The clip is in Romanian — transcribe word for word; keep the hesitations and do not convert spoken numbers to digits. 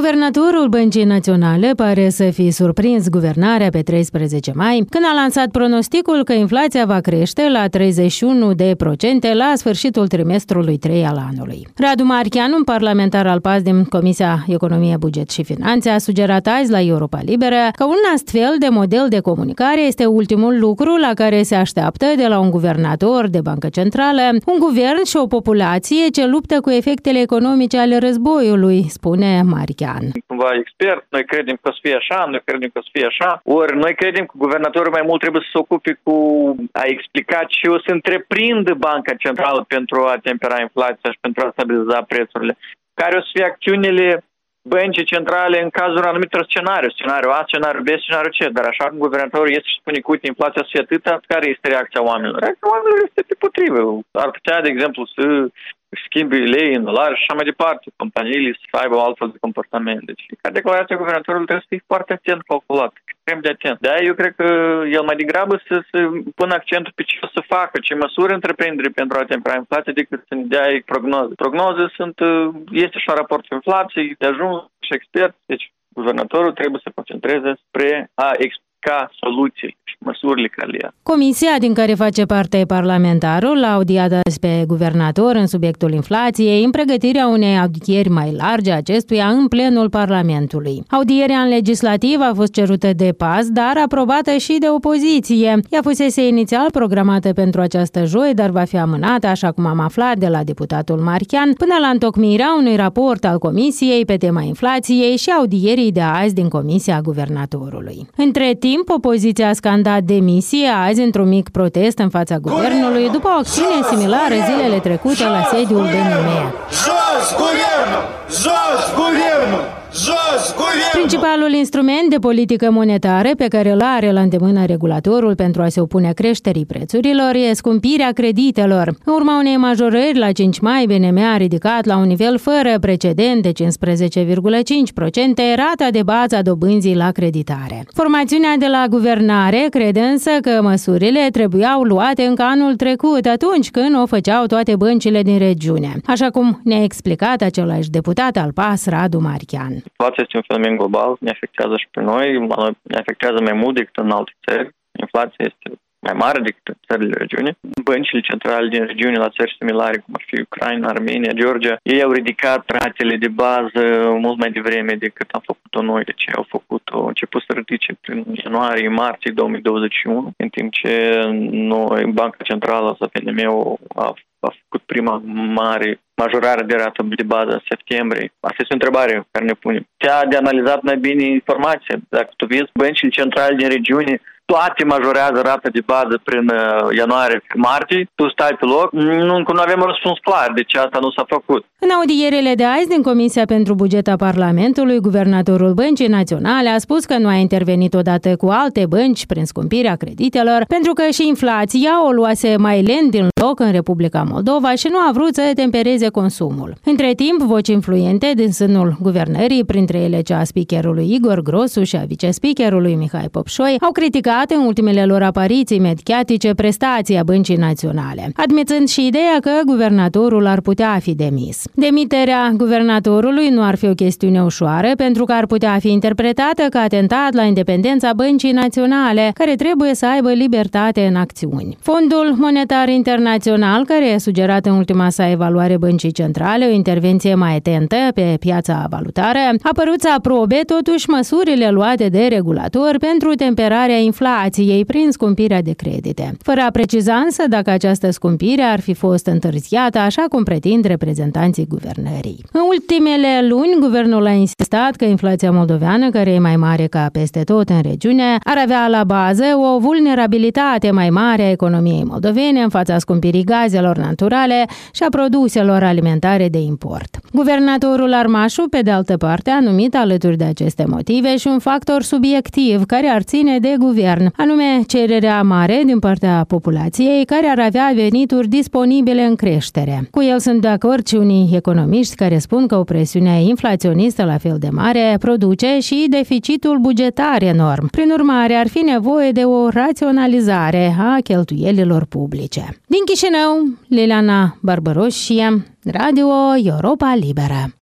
Guvernatorul Băncii Naționale pare să fi surprins guvernarea pe treisprezece mai, când a lansat pronosticul că inflația va crește la treizeci și unu de procente la sfârșitul trimestrului trei al anului. Radu Marchian, un parlamentar al P A S din Comisia Economie, Buget și Finanțe, a sugerat azi la Europa Liberă că un astfel de model de comunicare este ultimul lucru la care se așteaptă de la un guvernator de bancă centrală, un guvern și o populație ce luptă cu efectele economice ale războiului, spune Marchian. Cumva expert, noi credem că o să fie așa, noi credem că o să fie așa, ori noi credem că guvernatorul mai mult trebuie să se ocupe cu a explica ce o să întreprindă Banca Centrală pentru a tempera inflația și pentru a stabiliza prețurile, care o să fie acțiunile băncii centrale în cazul anumitor scenariu, scenariu A, scenariu B, scenariu C, dar așa cum guvernatorul este și spune că uite, inflația să fie atâta, care este reacția oamenilor? Reacția oamenilor este pe potrivă. Ar putea, de exemplu, să schimbi lei în dolari și așa mai departe, companiile să aibă altfel de comportament. Deci, fiecare declarație guvernatorului trebuie să fie foarte atent calculat, extrem de atent. De-aia eu cred că el mai degrabă să, să pună accentul pe ce o să facă, ce măsuri întreprindere pentru a tempera inflația, decât să ne dea prognoze. Prognoze sunt, este și un raport de inflație, de ajuns și expert, deci guvernatorul trebuie să se concentreze spre a explica soluții și măsurile care le ia. Comisia din care face parte parlamentarul l-a audiat azi pe guvernator în subiectul inflației, în pregătirea unei audieri mai largi a acestuia în plenul Parlamentului. Audierea în legislativ a fost cerută de P A S, dar aprobată și de opoziție. Ea fusese inițial programată pentru această joi, dar va fi amânată, așa cum am aflat de la deputatul Marchian, până la întocmirea unui raport al Comisiei pe tema inflației și audierii de azi din Comisia Guvernatorului. Între timp, opoziția a scandat demisie azi într-un mic protest în fața guvernului după o acțiune similară zilele trecute la sediul B N M. Jos guvernul! Jos guvernul! Principalul instrument de politică monetară pe care îl are la îndemână regulatorul pentru a se opune creșterii prețurilor e scumpirea creditelor. În urma unei majorări la cinci mai, B N M a ridicat la un nivel fără precedent de cincisprezece virgulă cinci la sută rata de bază a dobânzii la creditare. Formațiunea de la guvernare crede însă că măsurile trebuiau luate încă anul trecut, atunci când o făceau toate băncile din regiune, așa cum ne-a explicat același deputat al P A S, Radu Marchian. Inflația este un fenomen global, ne afectează și pe noi, ne afectează mai mult decât în alte țări. Inflația este mai mare decât în țările regiune. Băncile centrale din regiune la țări similare, cum ar fi Ucraina, Armenia, Georgia, ei au ridicat ratele de bază mult mai devreme decât am făcut-o noi. Deci au făcut-o, au început să ridice prin ianuarie, martie două mii douăzeci și unu, în timp ce noi, Banca Centrală sau P N M-ul a, a făcut prima mare majorare de rată de bază în septembrie. Asta este o întrebare care ne punem. Ți-a de analizat mai bine informația. Dacă tu vezi băncile centrale din regiune, toate majorează rata de bază prin ianuarie-martie, tu stai pe loc, nu, nu avem un răspuns clar de ce asta nu s-a făcut. În audierele de azi din Comisia pentru Buget a Parlamentului, guvernatorul Băncii Naționale a spus că nu a intervenit odată cu alte bănci prin scumpirea creditelor, pentru că și inflația o luase mai lent din loc în Republica Moldova și nu a vrut să tempereze consumul. Între timp, voci influente din sânul guvernării, printre ele cea a speakerului Igor Grosu și a vice-speakerului Mihai Popșoi, au criticat în ultimele lor apariții mediatice prestația Băncii Naționale, admițând și ideea că guvernatorul ar putea fi demis. Demiterea guvernatorului nu ar fi o chestiune ușoară, pentru că ar putea fi interpretată ca atentat la independența Băncii Naționale, care trebuie să aibă libertate în acțiuni. Fondul Monetar Internațional, care a sugerat în ultima sa evaluare Băncii Centrale o intervenție mai atentă pe piața valutară, a părut să aprobe totuși măsurile luate de regulator pentru temperarea inflației prin scumpirea de credite, fără a preciza însă dacă această scumpire ar fi fost întârziată, așa cum pretind reprezentanții guvernării. În ultimele luni, guvernul a insistat că inflația moldoveană, care e mai mare ca peste tot în regiune, ar avea la bază o vulnerabilitate mai mare a economiei moldovene în fața scumpirii gazelor naturale și a produselor alimentare de import. Guvernatorul Armașu, pe de altă parte, a numit alături de aceste motive și un factor subiectiv care ar ține de guvern, anume cererea mare din partea populației care ar avea venituri disponibile în creștere. Cu el sunt de acord și unii economiști care spun că o presiune inflaționistă la fel de mare produce și deficitul bugetar enorm. Prin urmare, ar fi nevoie de o raționalizare a cheltuielilor publice. Din Chișinău, Liliana Barbăroșie, Radio Europa Liberă.